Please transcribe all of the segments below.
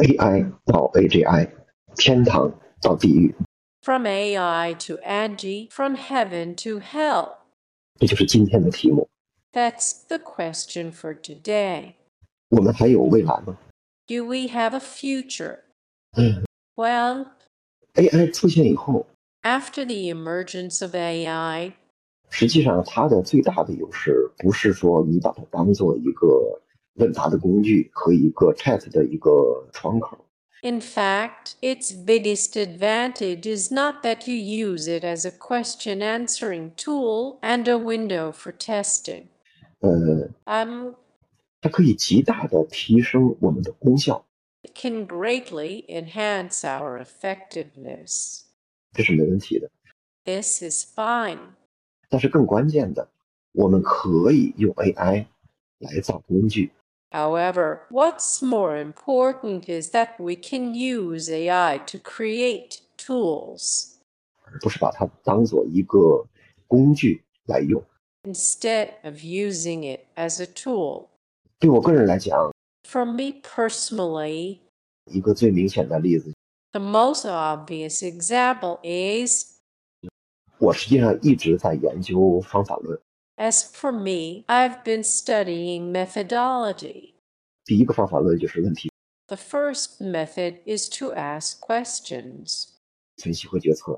AI 到 AGI， 天堂到地狱， From AI to Angie, from heaven to hell. 这就是今天的题目。 That's the question for today. 我们还有未来吗？ Do we have a future? 嗯 Well, AI 出现以后， after the emergence of AI, 实际上它的最大的优势不是说你把它当做一个问答的工具和一个 chat 的一个窗口。 in fact, its biggest advantage is not that you use it as a question answering tool and a window for testing. 它可以极大的提升我们的功效， It can greatly enhance our effectiveness. 这是没问题的。 This is fine. 但是更关键的，我们可以用 AI 来造工具。 However, what's more important is that we can use AI to create tools 而不是把它当做一个工具来用。 instead of using it as a tool. 对我个人来讲， For me personally, 一个最明显的例子， the most obvious example is, 我实际上一直在研究方法论。 as for me, I've been studying methodology. 第一个方法论就是问题 The first method is to ask questions. 分析和决策，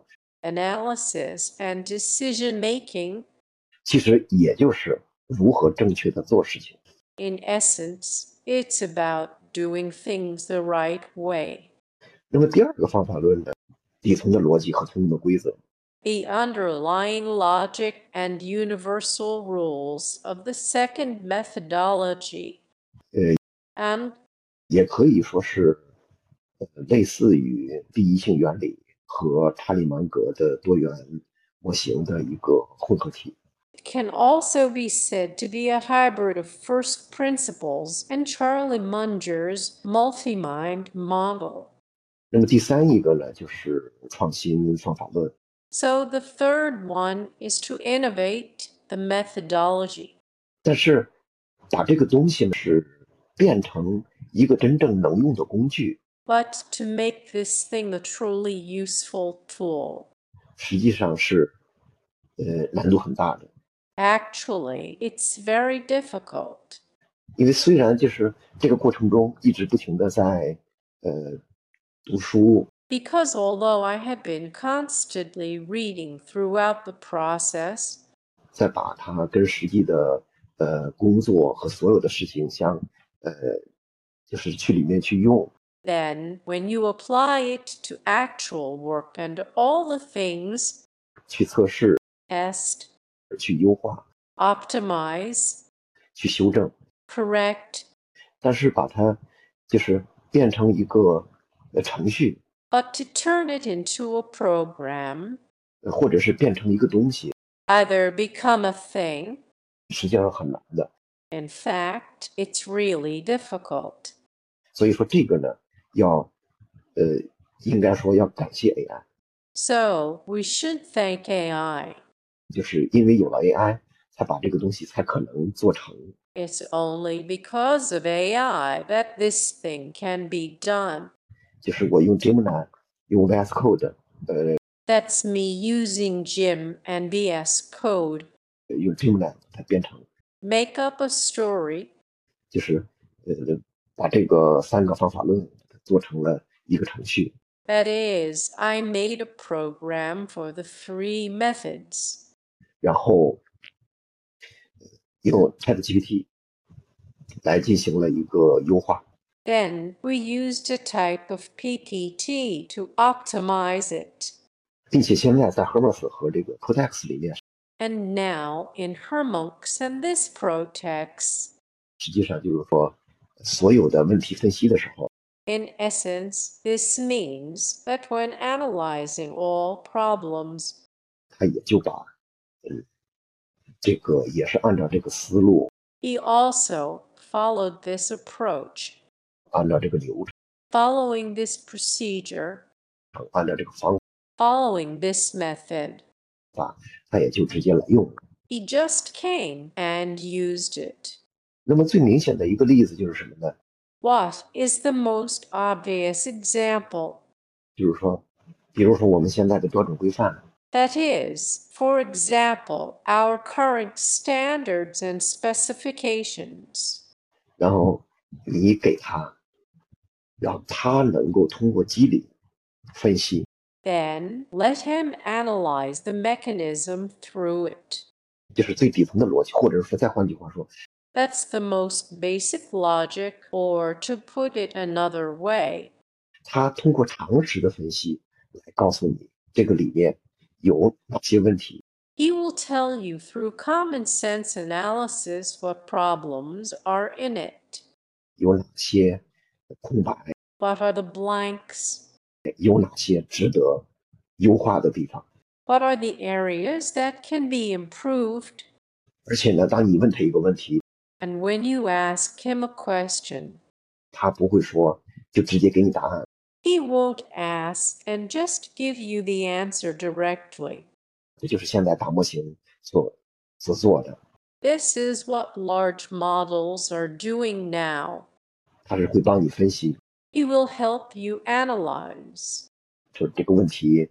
Analysis and decision making, 其实也就是如何正确的做事情。 in essence, it's about doing things the right way. 那么第二个方法论呢，底层的逻辑和通用的规则， The underlying logic and universal rules of the second methodology, 呃 and 也可以说是类似于第一性原理和查理芒格的多元模型的一个混合体。 can also be said to be a hybrid of first principles and Charlie Munger's multi-mind model. 那么第三一个呢，就是创新方法论。 So the third one is to innovate the methodology. 但是把这个东西呢是变成一个真正能用的工具， But to make this thing a truly useful tool, 实际上是难度很大的。 actually, it's very difficult. 因为虽然就是这个过程中一直不停的在读书， Because although I had been constantly reading throughout the process, 再把它跟实际的工作和所有的事情就是去里面去用， then when you apply it to actual work and all the things, 去测试， test, 去优化， optimize, 去修正， correct, 但是把它就是变成一个程序， but to turn it into a program, 或者是变成一个东西， either become a thing, 实际上很难的。 in fact, it's really difficult. 所以说这个呢，应该说要感谢 AI， So we should thank AI. 就是因为有了 AI， 才把这个东西才可能做成。 It's only because of AI that this thing can be done. 就是我用 Gemini， 用 VS Code， That's me using Jim and VS Code. 用 Gemini 它编程， Make up a story, 就是把这个三个方法论做成了一个程序。 that is, I made a program for the three methods. 然后用 ChatGPT 来进行了一个优化。 Then we used a type of PPT to optimize it. 并且现在在 Hermes 和这个 Codex 里面， And now in Hermonx and this Protex, 实际上就是说，所有的问题分析的时候， in essence, this means that when analyzing all problems, 它也就把这个也是按照这个思路， he also followed this approach. 按照这个流程， Following this procedure, 按照这个方 following this method, 法，它也就直接来用了。 he just came and used it. 那么最明显的一个例子就是什么呢？ What is the most obvious example? 比如说我们现在的标准规范， That is, for example, our current standards and specifications. 然后你给他，让他能够通过机理分析， Then let him analyze the mechanism through it. 这是最底层的逻辑，或者说再换句话说， That's the most basic logic, or to put it another way, 他通过常识的分析来告诉你这个里面有哪些问题， he will tell you through common sense analysis what problems are in it. 有哪些空白， What are the blanks? 有哪些值得优化的地方。 What are the areas that can be improved? 而且呢，当你问他一个问题， And when you ask him a question, 他不会说就直接给你答案， he won't ask and just give you the answer directly. 这就是现在大模型所做的， This is what large models are doing now. 它是会帮你分析， He will help you analyze. 就是这个问题，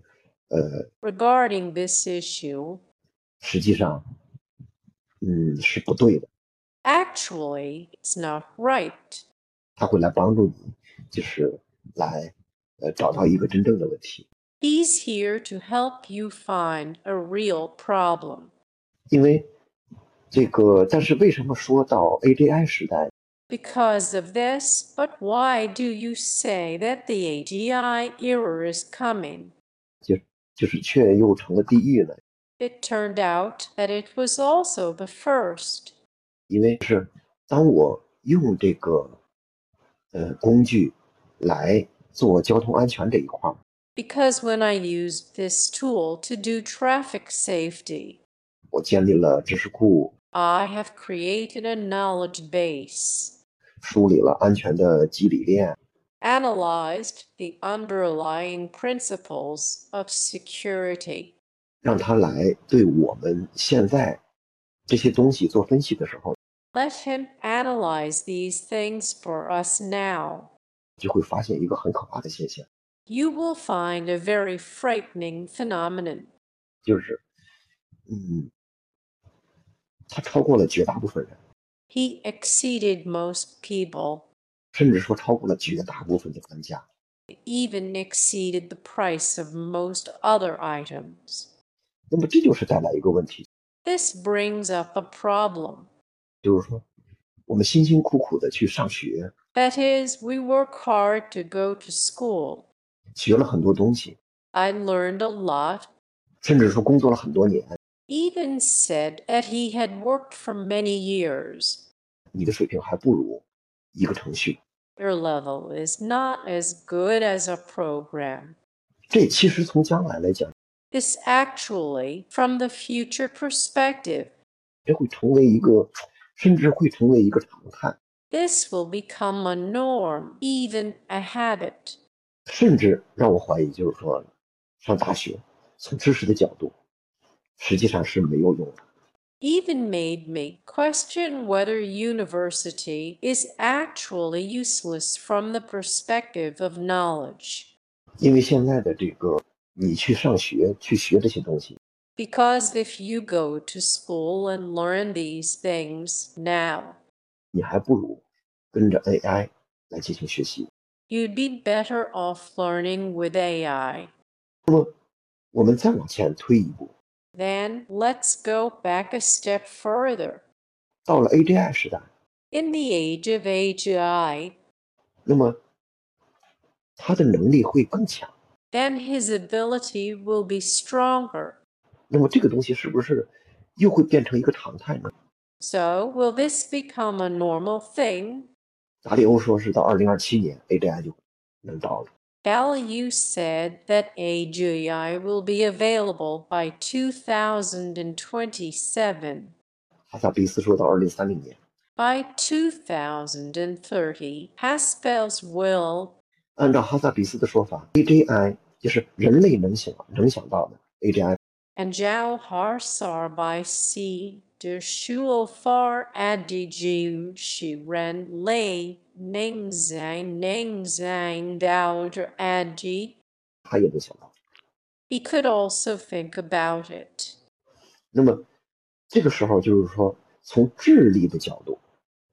Regarding this issue, 实际上，是不对的， actually, it's not right. 他会来帮助你，就是来找到一个真正的问题。 He's here to help you find a real problem. 因为这个，但是为什么说到 AGI 时代， Because of this, but why do you say that the AGI era is coming? 就是却又成了地狱呢？ It turned out that it was also the first. 因为是当我用这个工具来做交通安全这一块， Because when I used this tool to do traffic safety, 我建立了知识库， I have created a knowledge base, 梳理了安全的机理链， analyzed the underlying principles of security, 让它来对我们现在这些东西做分析的时候， let him analyze these things for us now. 就会发现一个很可怕的现象， You will find a very frightening phenomenon. 就是它超过了绝大部分人， He exceeded most people, 甚至说超过了绝大部分的玩家。 even exceeded the price of most other items. 那么这就是带来一个问题， This brings up a problem. 就是说我们辛辛苦苦的去上学， That is, we work hard to go to school. 学了很多东西， I learned a lot, 甚至说工作了很多年， even said that he had worked for many years. 你的水平还不如一个程序。 Your level is not as good as a program. 这其实从将来来讲， This actually, from the future perspective, 这会成为一个，甚至会成为一个常态， this will become a norm, even a habit. 甚至让我怀疑，就是说，上大学从知识的角度，实际上是没有用的。 Even made me question whether university is actually useless from the perspective of knowledge. 因为现在的这个，你去上学去学这些东西， Because if you go to school and learn these things now, 你还不如跟着 AI 来进行学习。 you'd be better off learning with AI. 我们再往前推一步， Then let's go back a step further. 到了 AGI 时代， In the age of AGI, 那么他的能力会更强。 then his ability will be stronger. 那么这个东西是不是又会变成一个常态呢？ So, will this become a normal thing? 达里欧说是到2027年 AGI 就能到了， Galileo said that AGI will be available by 2027. 哈萨比斯说到2030年。 By 2030, Haspel's will, 按照哈萨比斯的说法 ，AGI 就是人类能想到的 AGI， and Zhao Harsar by C Der Schulfahrt Ren Lei Ning Sein Dauer Adi. 他也能想到。 He could also think about it. 那么这个时候就是说，从智力的角度，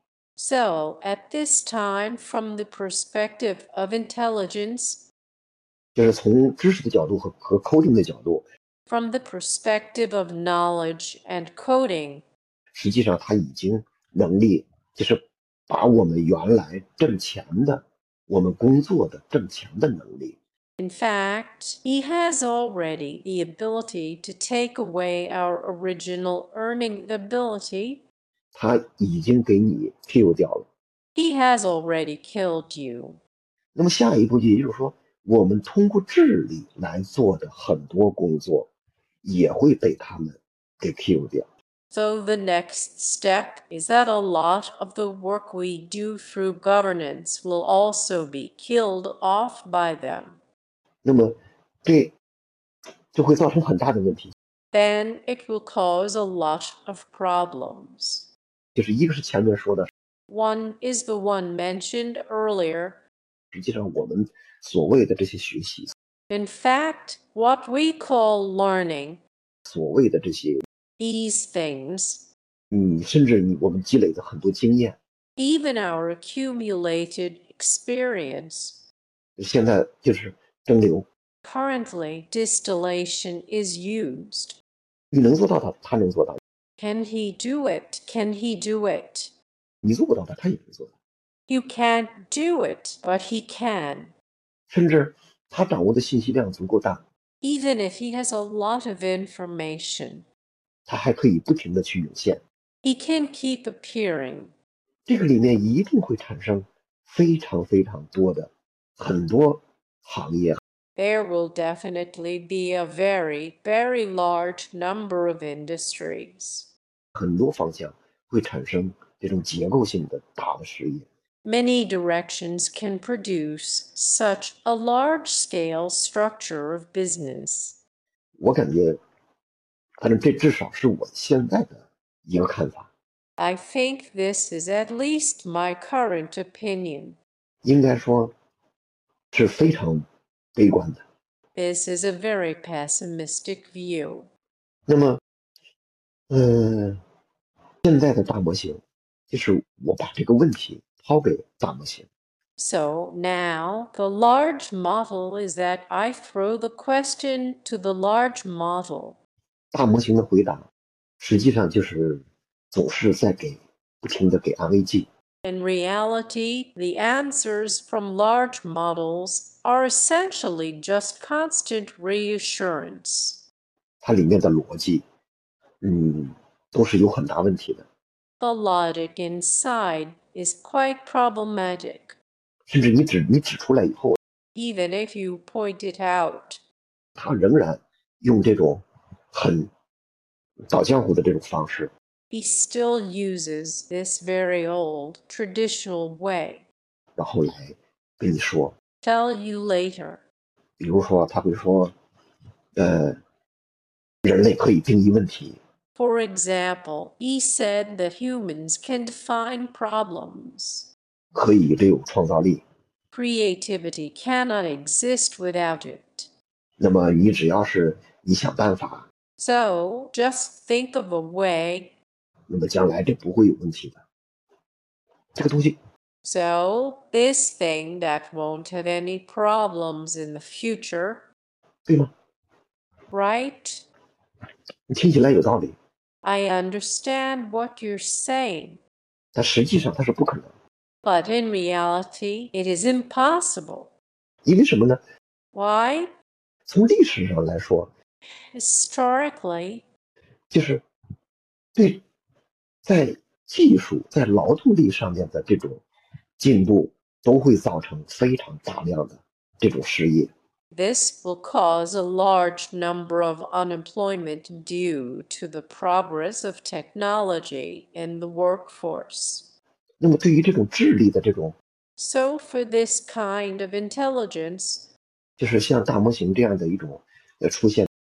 So, at this time, from the perspective of intelligence, 就是从知识的角度和 coding 的角度， from the perspective of knowledge and coding, 实际上他已经能力就是把我们原来挣钱的、我们工作的挣钱的能力， in fact, he has already the ability to take away our original earning ability. 他已经给你 kill 掉了。 He has already killed you. 那么下一步也就是说，我们通过智力来做的很多工作，也会被他们给 kill 掉。 So the next step is that a lot of the work we do through governance will also be killed off by them. 那么这就会造成很大的问题， Then it will cause a lot of problems. 就是一个是前面说的， One is the one mentioned earlier. 实际上我们所谓的这些学习， In fact, what we call learning, 所谓的这些， these things, 甚至我们积累的很多经验， even our accumulated experience, 现在就是蒸馏， currently distillation is used. 你能做到的，他能做到； Can he do it? Can he do it? 你做不到的，他也能做到。 You can't do it, but he can. 甚至他掌握的信息量足够大， Even if he has a lot of information, 他还可以不停的去涌现。 he can keep appearing. 这个里面一定会产生非常非常多的很多行业， There will definitely be a very, very large number of industries. 很多方向会产生这种结构性的大的事业。 Many directions can produce such a large-scale structure of business. 我感觉，反正这至少是我现在的一个看法， I think this is at least my current opinion. 应该说是非常悲观的。 This is a very pessimistic view. 那么，现在的大模型，就是我把这个问题抛给大模型， So now the large model is that I throw the question to the large model. 大模型的回答实际上就是总是在不停的给安慰剂。 In reality, the answers from large models are essentially just constant reassurance. 它里面的逻辑，都是有很大问题的， The logic inside is quite problematic. 甚至你指出来以后， Even if you point it out, 他仍然用这种很倒浆糊的这种方式， he still uses this very old, traditional way. 然后来跟你说， Tell you later. 比如说他会说，人类可以定义问题， For example, he said that humans can define problems. 可以这种创造力。 Creativity cannot exist without it. 那么你只要是你想办法， So just think of a way. 那么将来这不会有问题的。这个东西 So this thing that won't have any problems in the future, 对吗？ right? 你听起来有道理， I understand what you're saying, 但实际上它是不可能。 but in reality, it is impossible. 因为什么呢？ Why? 从历史上来说， Historically, 就是对在技术在劳动力上面的这种进步，都会造成非常大量的这种失业。 this will cause a large number of unemployment due to the progress of technology in the workforce. 那么对于这种智力的这种， So for this kind of intelligence, 就是像大模型这样的一种出现，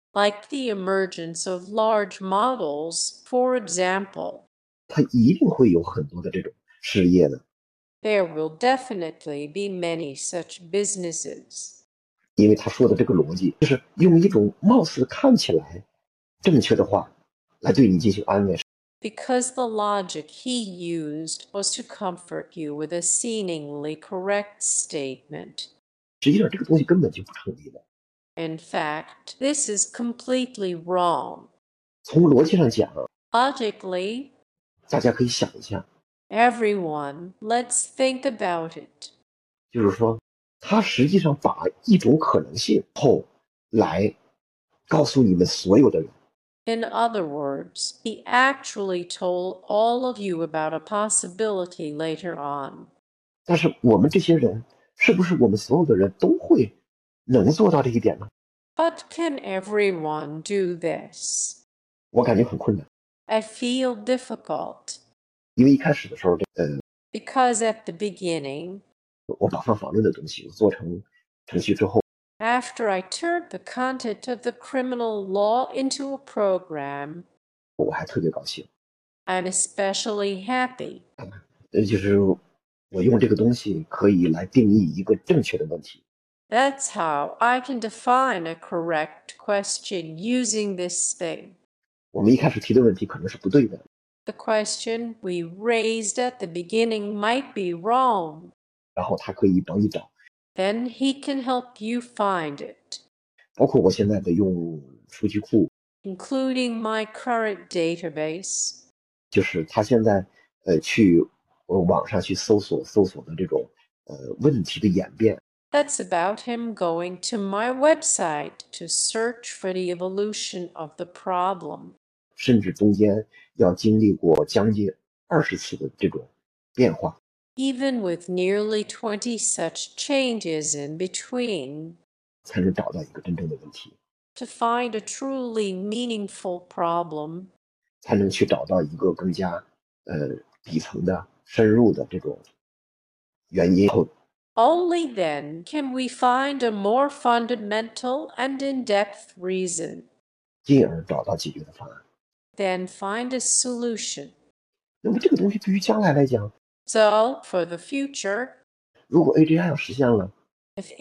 like the emergence of large models, for example. 它一定会有很多的这种事业的， There will definitely be many such businesses. 因为他说的这个逻辑就是用一种貌似看起来正确的话来对你进行安慰， Because the logic he used was to comfort you with a seemingly correct statement. 实际上这个东西根本就不成立的。 In fact, this is completely wrong. 从逻辑上讲， Logically, 大家可以想一下， everyone, let's think about it. 就是说他实际上把一种可能性后来告诉你们所有的人， In other words, he actually told all of you about a possibility later on. 但是我们这些人是不是我们所有的人都会能做到这一点呢？ But can everyone do this? 我感觉很困难， I feel difficult 因为一开始的时候， because at the beginning, 我把方法论的东西做成程序之后， after I turned the content of the criminal law into a program, 我还特别高兴， I'm especially happy 就是我用这个东西可以来定义一个正确的问题。 That's how I can define a correct question using this thing. 我们一开始提的问题可能是不对的， The question we raised at the beginning might be wrong. 然后他可以帮你找， Then he can help you find it, 包括我现在的用数据库， including my current database. 就是他现在去网上去搜索的这种问题的演变， That's about him going to my website to search for the evolution of the problem. 甚至中间要经历过将近20次的这种变化， Even with nearly 20 such changes in between, 才能找到一个真正的问题， to find a truly meaningful problem, 才能去找到一个更加底层的深入的这种原因后， only then can we find a more fundamental and in-depth reason, 进而找到解决的方案。 then find a solution. 那么这个东西对于将来来讲， So, for the future, 如果 AGI 要实现了， if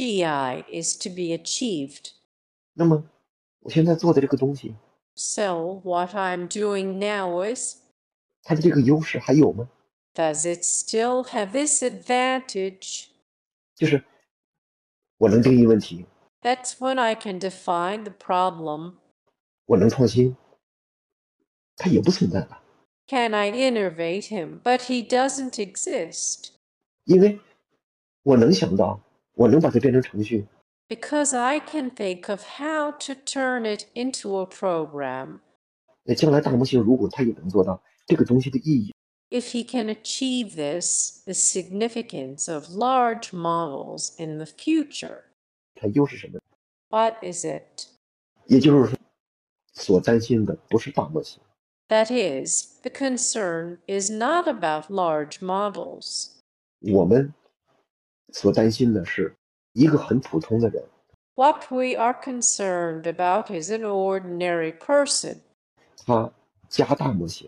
AGI is to be achieved, 那么我现在做的这个东西， so what I'm doing now is, 它的这个优势还有吗？ does it still have this advantage? 就是我能定义问题， That's when I can define the problem. 我能创新，它也不存在了， Can I innovate him? But he doesn't exist. 因为我能想到，我能把它变成程序， Because I can think of how to turn it into a program. 那将来大模型如果它也能做到这个东西的意义， If he can achieve this, the significance of large models in the future, 它又是什么？ what is it? 也就是说，所担心的不是大模型， That is, the concern is not about large models. 我们所担心的是一个很普通的人， What we are concerned about is an ordinary person. 他加大模型，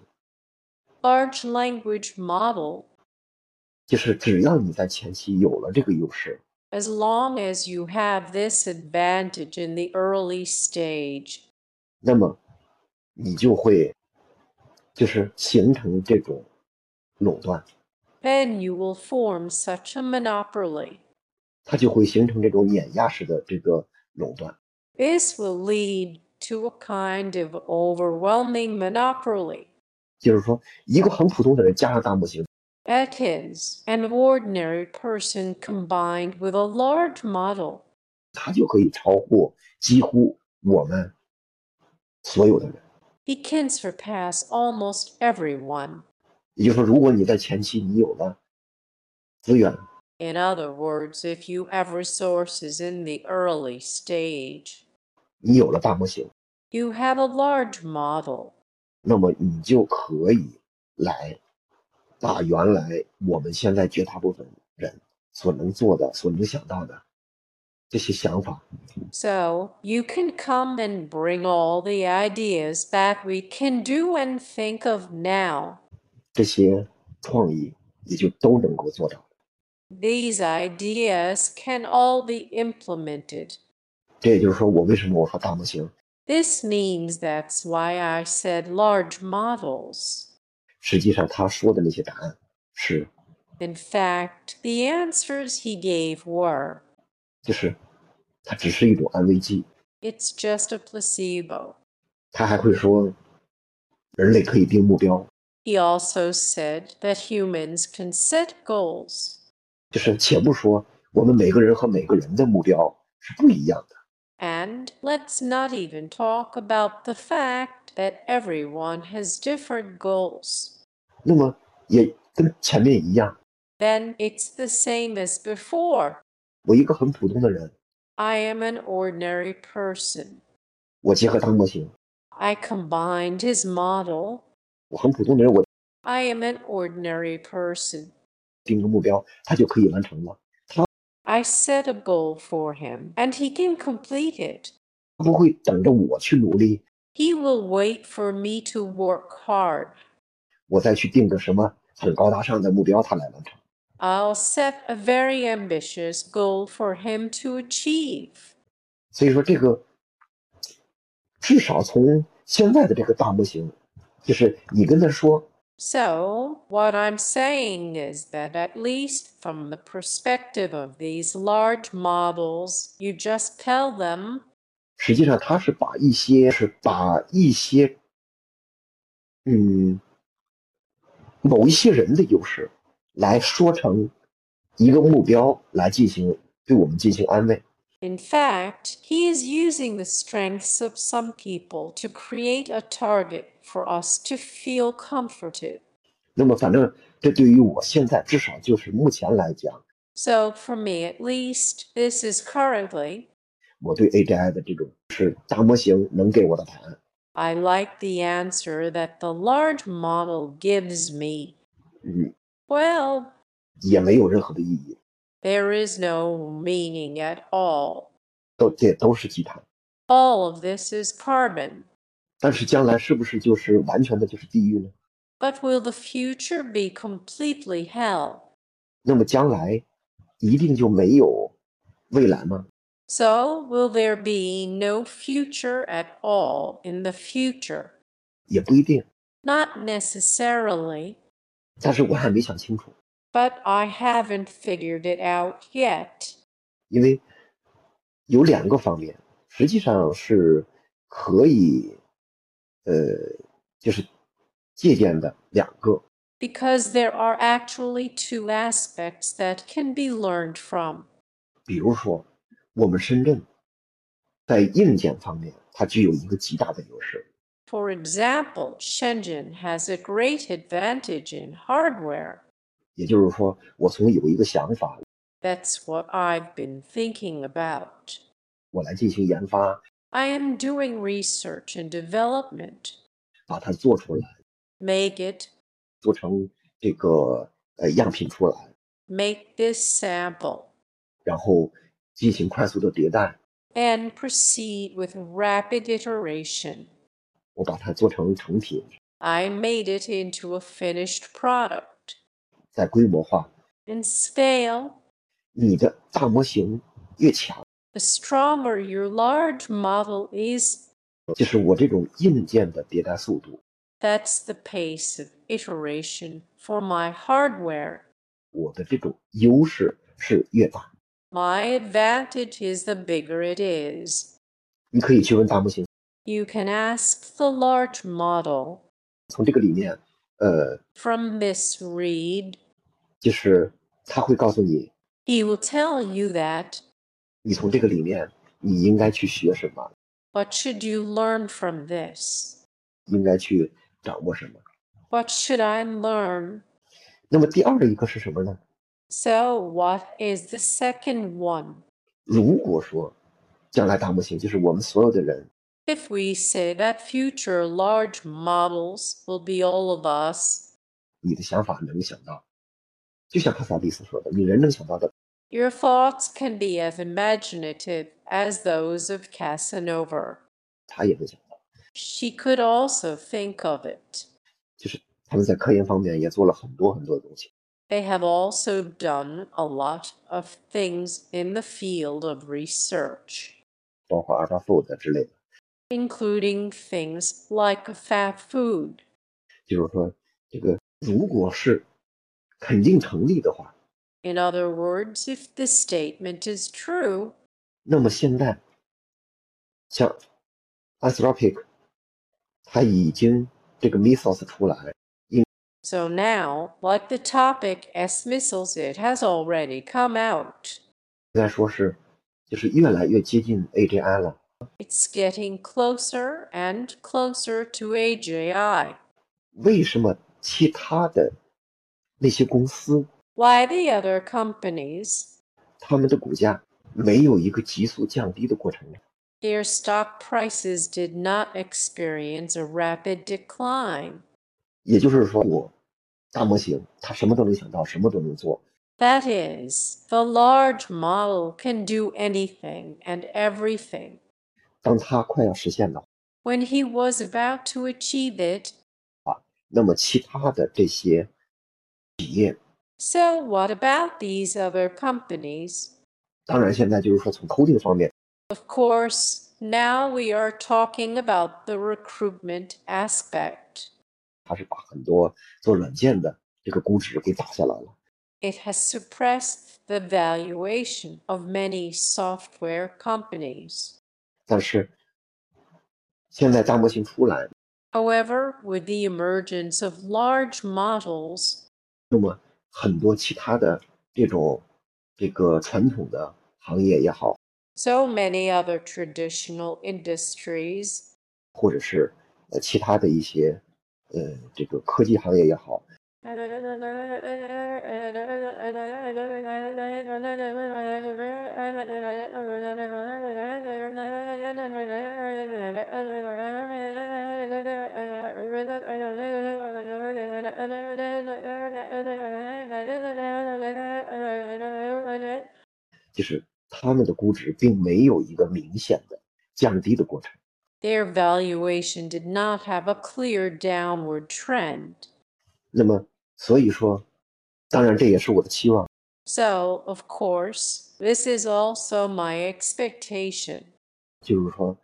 Large language model, 就是只要你在前期有了这个优势， as long as you have this advantage in the early stage, 那么你就会就是形成这种垄断， then you will form such a monopoly. 它就会形成这种碾压式的这个垄断。 This will lead to a kind of overwhelming monopoly. 就是说，一个很普通的人加上大模型， That is, an ordinary person combined with a large model. 他就可以超过几乎我们所有的人。 He can surpass almost everyone. 也就是说，如果你在前期你有了资源， In other words, if you have resources in the early stage, 你有了大模型， you have a large model, 那么你就可以来把原来我们现在绝大部分人所能做的、所能想到的这些想法。 So you can come and bring all the ideas that we can do and think of now. 这些创意也就都能够做到。 These ideas can all be implemented. 这也就是说，我为什么我说大模型， This means that's why I said large models. 实际上他说的那些答案是， In fact, the answers he gave were, 就是它只是一种安慰剂。 it's just a placebo. 他还会说，人类可以定目标， He also said that humans can set goals. 就是且不说我们每个人和每个人的目标是不一样的， And let's not even talk about the fact that everyone has different goals. 那么也跟前面一样， Then it's the same as before. 我一个很普通的人， I am an ordinary person. 我结合大模型， I combined his model. 我很普通的人，我 I am an ordinary person. 定个目标，他就可以完成了。 I set a goal for him, and he can complete it. 他不会等着我去努力， He will wait for me to work hard. 我再去定个什么很高大上的目标，他来完成。 I'll set a very ambitious goal for him to achieve. 所以说，这个至少从现在的这个大模型，就是你跟他说， So, what I'm saying is that at least from the perspective of these large models, you just tell them, 实际上他是把一些某一些人的优势来说成一个目标来对我们进行安慰。 in fact, he is using the strengths of some people to create a target for us to feel comforted. 那么反正这对于我现在至少就是目前来讲， So, for me at least, this is currently, 我对 AGI 的这种是大模型能给我的答案。 I like the answer that the large model gives me. Well, 也没有任何的意义， there is no meaning at all. 这都是鸡汤。 All of this is carbon. 但是将来是不是就是完全的就是地狱呢？ But will the future be completely hell? 那么将来一定就没有未来吗？ So, will there be no future at all in the future? 也不一定， Not necessarily, 但是我还没想清楚， but I haven't figured it out yet. 因为有两个方面，实际上是可以，就是借鉴的两个。 Because there are actually two aspects that can be learned from. 比如说，我们深圳在硬件方面，它具有一个极大的优势。 For example, Shenzhen has a great advantage in hardware. 也就是说，我从有一个想法， That's what I've been thinking about. 我来进行研发， I am doing research and development. 把它做出来， Make it, 做成这个样品出来， make this sample, 然后进行快速的迭代， and proceed with rapid iteration. 我把它做成成品， I made it into a finished product. 再规模化。 In scale, 你的大模型越强， the stronger your large model is, 就是我这种硬件的迭代速度， that's the pace of iteration for my hardware. 我的这种优势是越大。 My advantage is the bigger it is. 你可以去问大模型， You can ask the large model. 从这个里面， From Miss Reed, 就是他会告诉你， he will tell you that. 你从这个里面你应该去学什么， What should you learn from this? 应该去掌握什么。 What should I learn? 那么第二一个是什么呢？ So, what is the second one? 如果说将来大模型就是我们所有的人， If we say that future large models will be all of us, 你的想法能想到，就像帕萨蒂斯说的，你人能想到的 Your thoughts can be as imaginative as those of Casanova. 他也能想到， She could also think of it. 就是他们在科研方面也做了很多很多的东西， They have also done a lot of things in the field of research, 包括 AlphaFold 之类的。 including things like fat food. 就是说，这个如果是肯定成立的话， In other words, if the statement is true, 那么现在像 Anthropic， 它已经这个 Mythos 出来， so now, like the topic as missiles, it has already come out. 应该说是就是越来越接近 AGI 了。 It's getting closer and closer to AGI. 为什么其他的那些公司， Why the other companies, 他们的股价没有一个急速降低的过程呢？ their stock prices did not experience a rapid decline? 也就是说，我大模型它什么都能想到，什么都能做， That is, the large model can do anything and everything. 当它快要实现的话， When he was about to achieve it, 那么其他的这些企业， so what about these other companies? 当然现在就是说从 coding 方面， Of course, now we are talking about the recruitment aspect. 它是把很多做软件的这个估值给打下来了。 It has suppressed the valuation of many software companies. 但是现在大模型出来， However, with the emergence of large models, 那么很多其他的这个传统的行业也好， so many other traditional industries, 或者是其他的一些这个科技行业也好， 就是他们的估值并没有一个明显的降低的过程。 their valuation did not have a clear downward trend. 那么所以说，当然这也是我的期望， So, of course, this is also my expectation. 就是说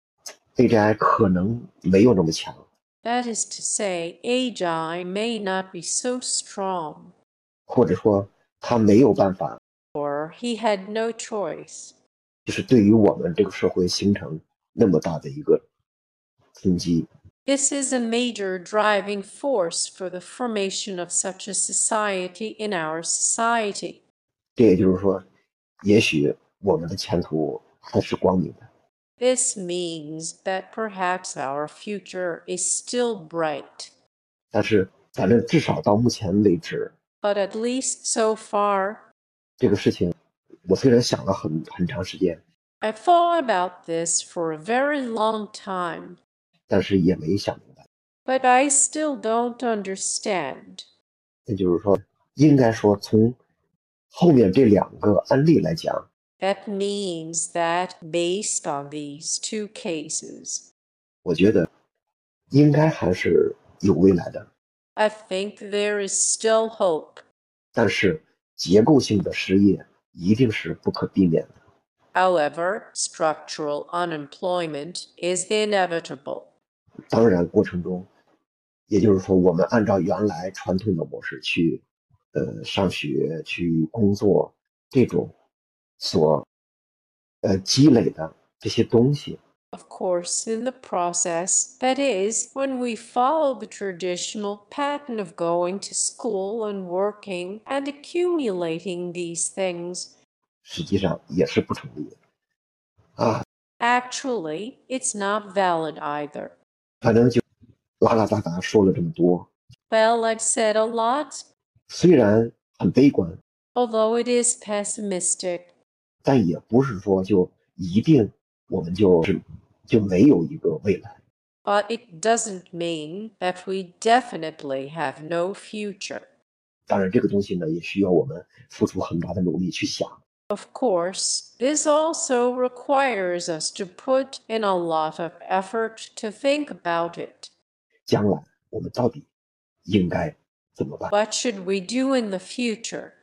AGI 可能没有那么强， That is to say, AGI may not be so strong, 或者说它没有办法， or he had no choice. 就是对于我们这个社会形成那么大的一个冲击。 This is a major driving force for the formation of such a society in our society. 这也就是说，也许我们的前途还是光明的。 This means that perhaps our future is still bright. 但是反正至少到目前为止， But at least so far, 这个事情我虽然想了很长时间， I thought about this for a very long time, 但是也没想明白。 but I still don't understand. 那就是说，应该说从后面这两个案例来讲， That means that based on these two cases, 我觉得应该还是有未来的。 I think there is still hope. 但是结构性的失业一定是不可避免的。 However, structural unemployment is inevitable. 当然过程中，也就是说，我们按照原来传统的模式去上学、去工作，这种所积累的这些东西， Of course, in the process, that is, when we follow the traditional pattern of going to school and working and accumulating these things, 实际上也是不成立的啊。 actually, it's not valid either. 反正就拉拉杂杂说了这么多， Well, I've said a lot, 虽然很悲观， although it is pessimistic, 但也不是说就一定我们就没有一个未来。 but it doesn't mean that we definitely have no future. 当然，这个东西呢，也需要我们付出很大的努力去想。 Of course, this also requires us to put in a lot of effort to think about it. 将来我们到底应该怎么办？ What should we do in the future?